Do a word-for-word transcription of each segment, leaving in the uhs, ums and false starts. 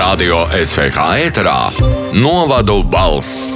Radio S V H ēterā Novadu balss.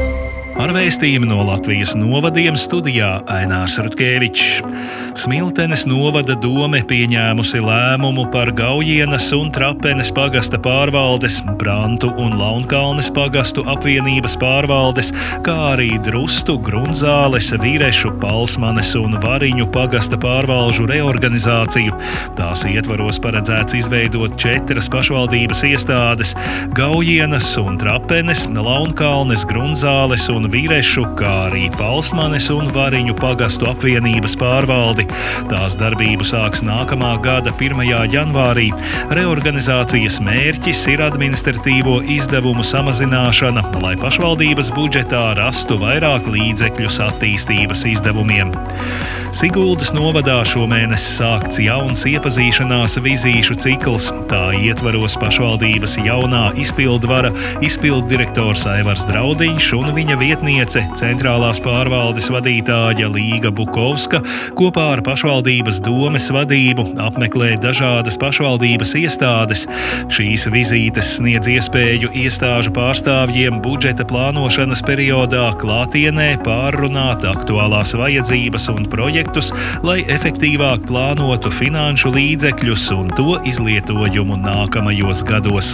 Ar vēstījumu no Latvijas novadiem studijā Ainārs Rutkevičs. Smiltenes novada dome pieņēmusi lēmumu par Gaujienas un Trapenes pagasta pārvaldes, Brantu un Launkalnes pagastu apvienības pārvaldes, kā arī Drustu, Grunzāles, Virešu, Palsmanes un Variņu pagasta pārvalžu reorganizāciju. Tās ietvaros paredzēts izveidot četras pašvaldības iestādes – Gaujienas un Trapenes, Launkalnes, Grunzāles un Virešu, kā arī Palsmanes un Variņu pagastu apvienības pārvaldi. Tās darbību sāks nākamā gada pirmajā janvārī. Reorganizācijas mērķis ir administratīvo izdevumu samazināšana, lai pašvaldības budžetā rastu vairāk līdzekļus attīstības izdevumiem. Siguldas novadā šomēnes sākts jauns iepazīšanās vizīšu cikls. Tā ietvaros pašvaldības jaunā izpildvara, izpilddirektors Aivars Draudiņš un viņa vietniece, centrālās pārvaldes vadītāja Līga Bukovska, kopā ar pašvaldības domes vadību apmeklē dažādas pašvaldības iestādes. Šīs vizītes sniedz iespēju iestāžu pārstāvjiem budžeta plānošanas periodā klātienē pārrunāt aktuālās vajadzības un projektus, lai efektīvāk plānotu finanšu līdzekļus un to izlietojumu nākamajos gados.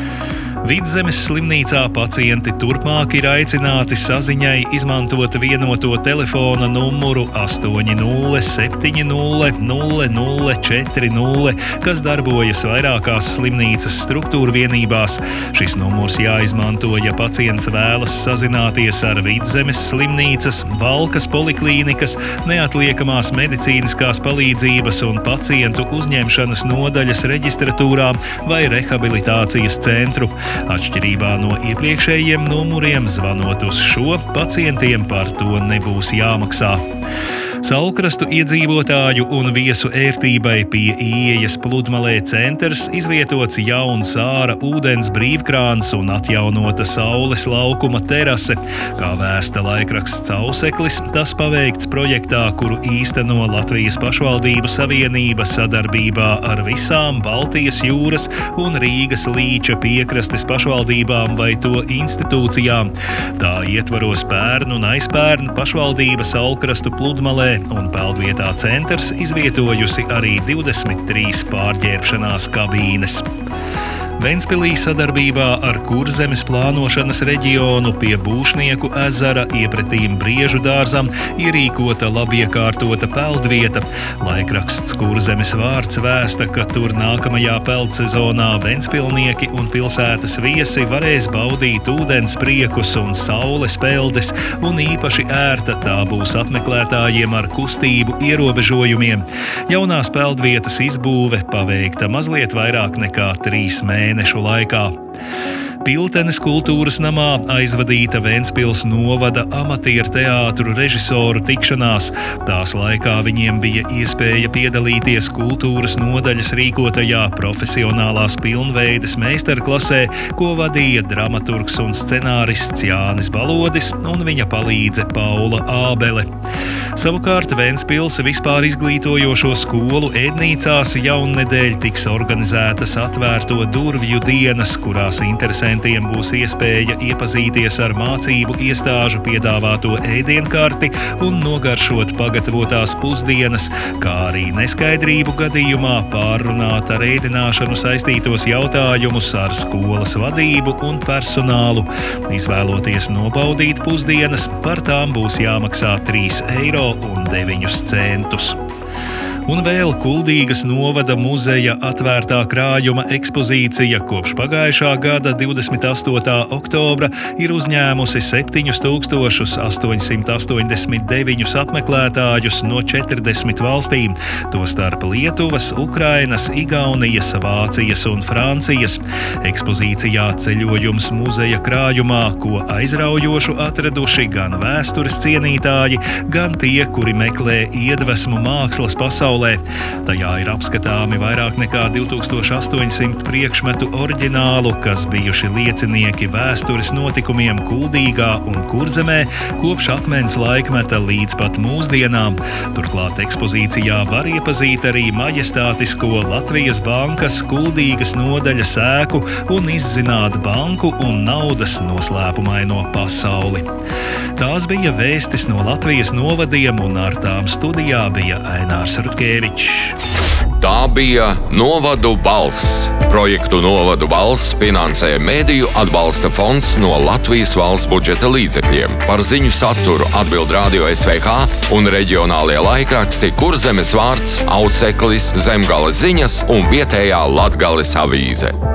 Vidzemes slimnīcā pacienti turpmāk ir aicināti saziņai izmantot vienoto telefona numuru astoņi nulle septiņi nulle nulle nulle četri nulle, kas darbojas vairākās slimnīcas struktūrvienībās. Šis numurs jāizmanto, ja pacients vēlas sazināties ar Vidzemes slimnīcas, Valkas poliklīnikas, neatliekamās medicīniskās palīdzības un pacientu uzņemšanas nodaļas reģistratūrām vai rehabilitācijas centru. Atšķirībā no iepriekšējiem numuriem, zvanot uz šo, pacientiem par to nebūs jāmaksā. Saulkrastu iedzīvotāju un viesu ērtībai pie ieejas Pludmalē centrs izvietots jauns āra ūdens brīvkrāns un atjaunota saules laukuma terase. Kā vēsta laikraksts Auseklis, tas paveikts projektā, kuru īsteno Latvijas pašvaldību savienība sadarbībā ar visām Baltijas jūras un Rīgas līča piekrastes pašvaldībām vai to institūcijām. Tā ietvaros pērn un aizpērn pašvaldība Saulkrastu Pludmalē un peldvietā centrs izvietojusi arī divdesmit trīs pārģērbšanās kabīnes. Ventspilī sadarbībā ar Kurzemes plānošanas reģionu pie Būšnieku ezera iepretīm Briežu dārzam ierīkota labiekārtota peldvieta. Laikraksts Kurzemes vārds vēsta, ka tur nākamajā peldsezonā ventspilnieki un pilsētas viesi varēs baudīt ūdens priekus un saules peldes, un īpaši ērta tā būs apmeklētājiem ar kustību ierobežojumiem. Jaunās peldvietas izbūve paveikta mazliet vairāk nekā trīs mēnešu laikā. Piltenes kultūras namā aizvadīta Ventspils novada amatieru teātru režisoru tikšanās. Tās laikā viņiem bija iespēja piedalīties kultūras nodaļas rīkotajā profesionālās pilnveides meistarklasē, ko vadīja dramaturgs un scenārists Jānis Balodis un viņa palīdze Paula Ābele. Savukārt Ventspils vispār izglītojošo skolu ēdnīcās jaunnedēļ tiks organizētas atvērto durvju dienas, kurās interesē būs iespēja iepazīties ar mācību iestāžu piedāvāto ēdienkarti un nogaršot pagatavotās pusdienas, kā arī neskaidrību gadījumā pārrunāt ar ēdināšanu saistītos jautājumus ar skolas vadību un personālu. Izvēloties nobaudīt pusdienas, par tām būs jāmaksā trīs eiro un deviņus centus. Un vēl Kuldīgas novada muzeja atvērtā krājuma ekspozīcija kopš pagājušā gada divdesmit astotā oktobra ir uzņēmusi septiņus tūkstošus astoņsimt astoņdesmit deviņus apmeklētājus no četrdesmit valstīm, tostarp Lietuvas, Ukrainas, Igaunijas, Vācijas un Francijas. Ekspozīcijā ceļojums muzeja krājumā, ko aizraujošu atraduši gan vēstures cienītāji, gan tie, kuri meklē iedvesmu mākslas pasaulē pasaulē. Tajā ir apskatāmi vairāk nekā divi tūkstoši astoņsimt priekšmetu oriģinālu, kas bijuši liecinieki vēstures notikumiem Kuldīgā un Kurzemē kopš akmens laikmeta līdz pat mūsdienām. Turklāt ekspozīcijā var iepazīt arī majestātisko Latvijas bankas Kuldīgas nodaļas ēku un izzināt banku un naudas noslēpumaino pasauli. Tās bija vēstis no Latvijas novadiem, un ar tām studijā bija Ainārs Rutkevičs. Tā bija Novadu balss. Projektu Novadu balss finansē Mediju atbalsta fonds no Latvijas valsts budžeta līdzekļiem. Par ziņu saturu atbild Radio S V H un reģionālie laikraksti Kurzemes vārds, Auseklis, Zemgales ziņas un vietējā Latgales avīze.